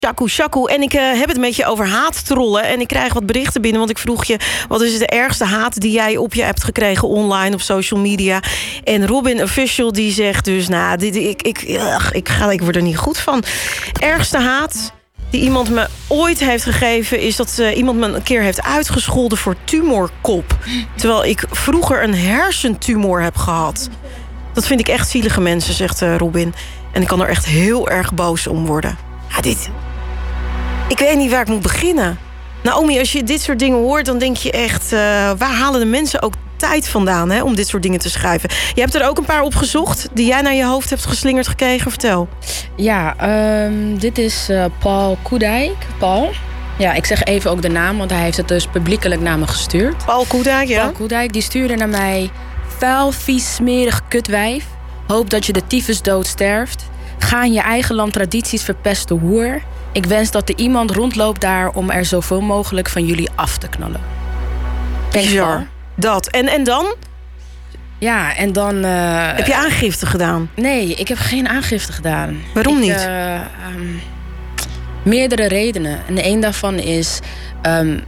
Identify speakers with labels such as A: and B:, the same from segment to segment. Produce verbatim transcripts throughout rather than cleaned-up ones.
A: Shaku, Shaku. En ik uh, heb het met je over haattrollen. En ik krijg wat berichten binnen. Want ik vroeg je, wat is de ergste haat die jij op je hebt gekregen online op social media? En Robin Official die zegt dus, nou, dit, ik, ik, ugh, ik, ga, ik word er niet goed van. Ergste haat die iemand me ooit heeft gegeven is dat uh, iemand me een keer heeft uitgescholden voor tumorkop. Terwijl ik vroeger een hersentumor heb gehad. Dat vind ik echt zielige mensen, zegt uh, Robin. En ik kan er echt heel erg boos om worden. Ja, dit... Ik weet niet waar ik moet beginnen. Naomi, als je dit soort dingen hoort, dan denk je echt... Uh, waar halen de mensen ook tijd vandaan, hè, om dit soort dingen te schrijven? Je hebt er ook een paar opgezocht die jij naar je hoofd hebt geslingerd gekregen. Vertel.
B: Ja, um, dit is uh, Paul Koedijk. Paul. Ja, ik zeg even ook de naam, want hij heeft het dus publiekelijk naar me gestuurd.
A: Paul Koedijk, ja.
B: Paul Koedijk, die stuurde naar mij... Vuil, vies, smerig kutwijf. Hoop dat je de tyfusdood sterft. Ga in je eigen land tradities verpesten, hoer. Ik wens dat er iemand rondloopt daar om er zoveel mogelijk van jullie af te knallen.
A: Bizar. Dat. En, en dan?
B: Ja, en dan... Uh,
A: heb je aangifte gedaan?
B: Nee, ik heb geen aangifte gedaan.
A: Waarom
B: ik,
A: niet?
B: Uh, um, meerdere redenen. En een daarvan is... Um,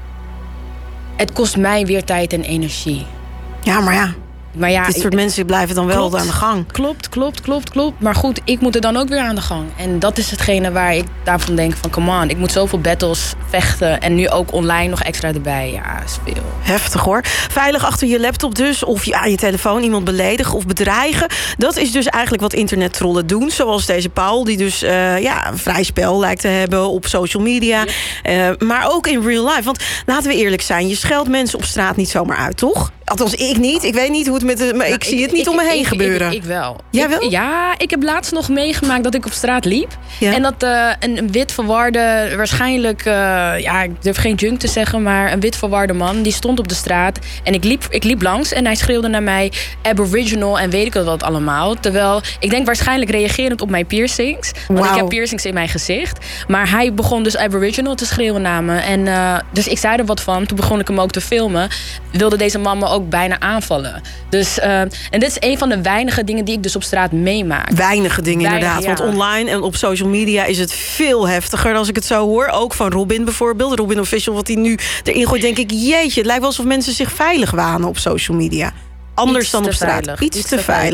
B: het kost mij weer tijd en energie.
A: Ja, maar ja...
B: Maar ja,
A: dit soort mensen blijven dan wel
B: klopt,
A: aan de gang.
B: Klopt, klopt, klopt, klopt. Maar goed, ik moet er dan ook weer aan de gang. En dat is hetgene waar ik daarvan denk van... come on, ik moet zoveel battles vechten. En nu ook online nog extra erbij. Ja, is veel.
A: Heftig hoor. Veilig achter je laptop dus. Of ja, je telefoon iemand beledigen of bedreigen. Dat is dus eigenlijk wat internettrollen doen. Zoals deze Paul, die dus uh, ja, een vrij spel lijkt te hebben op social media. Ja. Uh, maar ook in real life. Want laten we eerlijk zijn, je scheldt mensen op straat niet zomaar uit, toch? Althans, ik niet. Ik weet niet hoe het met de... Maar nou, ik zie ik, het niet ik, om me heen
B: ik,
A: gebeuren.
B: Ik, ik, ik wel.
A: Jij
B: ik,
A: wel?
B: Ja, ik heb laatst nog meegemaakt dat ik op straat liep.
A: Ja.
B: En dat uh, een, een wit verwarde, waarschijnlijk... Uh, ja, ik durf geen junk te zeggen, maar een wit verwarde man... die stond op de straat en ik liep, ik liep langs... en hij schreeuwde naar mij Aboriginal en weet ik wat allemaal. Terwijl, ik denk waarschijnlijk reagerend op mijn piercings. Want wow. ik heb piercings in mijn gezicht. Maar hij begon dus Aboriginal te schreeuwen naar me. En, uh, dus ik zei er wat van. Toen begon ik hem ook te filmen. Wilde deze man me ook bijna aanvallen. Dus, uh, en dit is een van de weinige dingen die ik dus op straat meemaak.
A: Weinige dingen
B: Weinig,
A: inderdaad.
B: Ja.
A: Want online en op social media is het veel heftiger als ik het zo hoor. Ook van Robin bijvoorbeeld. Robin Official, wat hij nu erin gooit. Denk ik, jeetje, het lijkt wel alsof mensen zich veilig wanen op social media. Anders
B: Iets
A: dan op straat.
B: Veilig.
A: Iets, Iets te, te veilig. veilig.